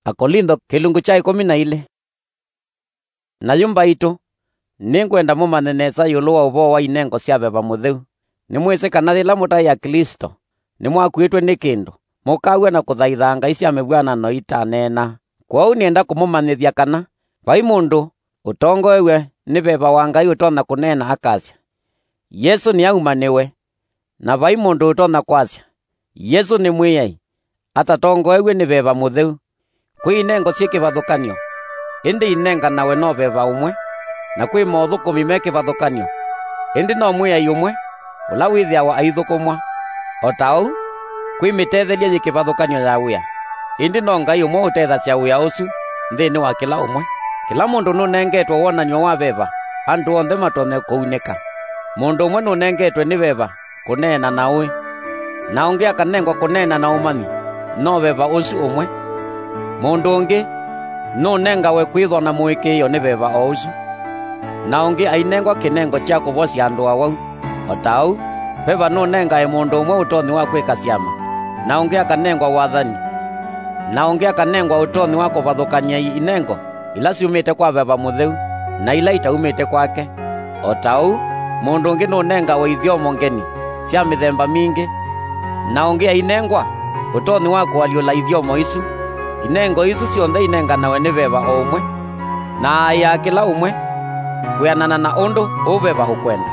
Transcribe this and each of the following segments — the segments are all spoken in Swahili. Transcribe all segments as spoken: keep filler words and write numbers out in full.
Akolintho kilungu cha ikumi na ile. Na yumba itu ningwenda mumane nesa yulu wa uvo wa inengo cia beba mutheu. Ni mwise kana ila mutai ya Kristo ni mwakuitwe ni kindu mukawe na kuthaitha ngai cia mibwanano itanena. Kwau nienda kumumanithia kana vai mundu utongoewe ni beba wa ngai utona kunena akasia Yesu ni aumaniwe, na vai mundu utona kwasia Yesu ni mwiyai atatongoewe ni beba mutheu. Kwi inengo cia kivathukanio indi inenga nawe no beba umwe, na kwi mothuku mime kivathukanio indi no mwiyai umwe ula withiawa aithukumwa. O tau kwi mitetheria yi kivathukanio ya wia indi no ngai umwe utetha cia wia ucu nthini wa kila umwe. Kila mundu nunengetwe wonanio wa beba andu onthe matone kuunika. Mundu umwe nunengetwe ni beba kunena nawe, na ungi akanengwa kunena na umami no beba ucu umwe. Mundu ungi nunengawe kwithwa na mwikio ni beba o ucu, na ungi ainengwa kinengo cia kuvocia andu awau. O tau beba nunengae mundu umwe utonyi wa kwika ciama, na ungi akanengwa wathani, na ungi akanengwa utonyi wa kuvathukania inengo ila ciumite kwa beba mutheu na ila itaumite kwake. O tau mundu ungi nunengawe ithiomo ngeni cia mithemba mingi, na ungi ainengwa utonyi wa kualiula ithiomo icu. Inengo icu cionthe inenganawe ni beba o umwe, na ya kila umwe kwianana na undu ubeba ukwenda.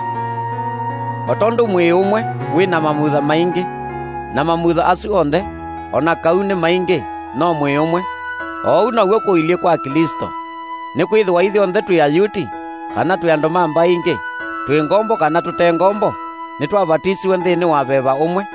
O tondu mwi umwe wina mamutha maingi, na mamutha acu onthe ona kau ni maingi no mwi umwe. O naguo kuilie kwa Kristo ni kwithwa ithionthe twi ayuti kana twi andu mamba ingi, twi ngombo kana tute ngombo, ni twabatisiwe nthini wa beba umwe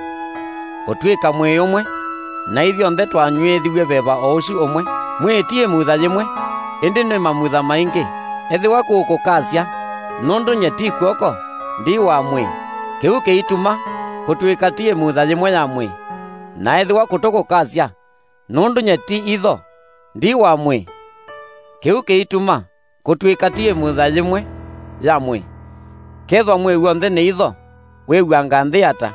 kutwika mwi umwe, na ithionthe twanyuithiwe beba o ucu umwe. Mwitie mutha yimwe indi ni mamutha maingi. Ethiwa kukukasia nundu nyeti kwoko ndi wa mwi, kiu kiituma kutwika tie mutha yimwe ya mwi. Na ethiwa kutukukasia nundu nyeti itho ndi wa mwi, kiu kiituma kutwika tie mutha yimwe ya mwi. Kethwa mwi wonthe ni itho wiwanga nthi ata,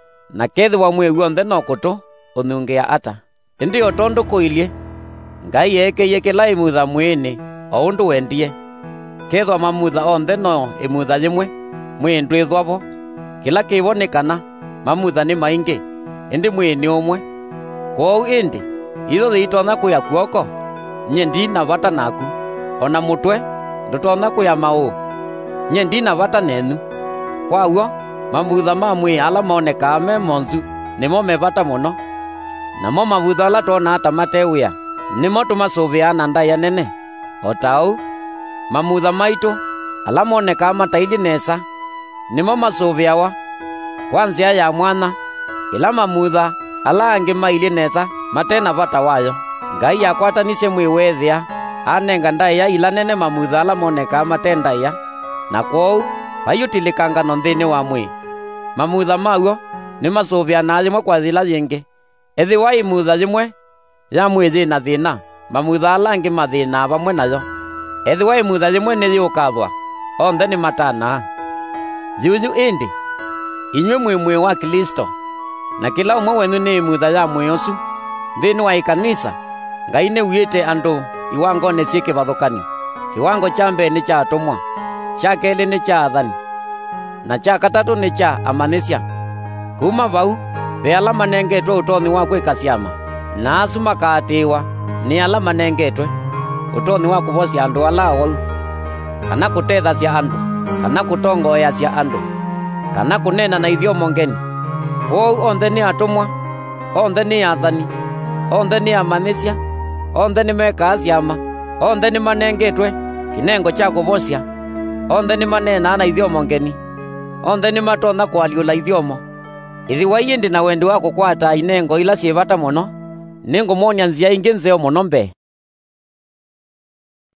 na kethwa mwi wonthe no kutu unungia ata. Indi o tondu kuilie ngai ekeiye kila imutha mwini o undu wendie. Kethwa mamutha onthe no imutha yimwe mwi ndwithwavo, kila kivonekana mamutha ni maingi indi mwi ni umwe. Kwou indi itho thiitona kuya kwoko nye ndina vata naku, ona mutwe ndutona kuya mau nye ndina vata nenu. Kwauo mamutha ma mwi ala monekaa me monzu nimo mevata muno, namo mamutha ala tona ata matewia nimo tumacuviana ndaya nene. O tau mamutha maitu ala monekaa mataili nesa nimo macuviawa kwa nzia ya mwana, ila mamutha ala angi maili nesa matena vata wayo. Ngai akwatanisye mwiwethia anenga ndaya ila nene mamutha ala monekaa matendaya, na kwou vayutilikangano nthini wa mwi. Mamutha mauo ni macuviana yimwe kwa thila yingi. Ethiwa imutha yimwe ya mwi yina thina, mamutha ala angi mathina vamwe nayo. Ethiwa imutha yimwe ni yukathwa, onthe ni matana. Yuyu indi inywe mwi mwi wa Kristo, na kila umwe wenu ni imutha ya mwi ucu. Nthini wa ikanisa Ngai ni wiyite andu iwangone cia kivathukanio. Kiwango cha mbere ni cha atumwa, cha keli ni cha athani, na cha katatu ni cha amanisya. Kuma vau ve ala manengetwe utonyi wa kwika ciama, na acu makatiwa ni ala manengetwe utonyi wa kuvocia andu ala wau, kana kutetha cia andu, kana kutongoea cia andu, kana kunena na ithiomo ngeni. Kwou onthe ni atumwa, onthe ni athani, onthe ni amanisya, onthe ni mekaa ciama, onthe ni manengetwe kinengo cha kuvocia, onthe ni manena na ithiomo ngeni, onthe ni matona kualiula ithiomo. Ithiwa indi na wendi wa kukwata inengo ila cie vata muno, ningumonia nzia ingi nzeo muno mbe.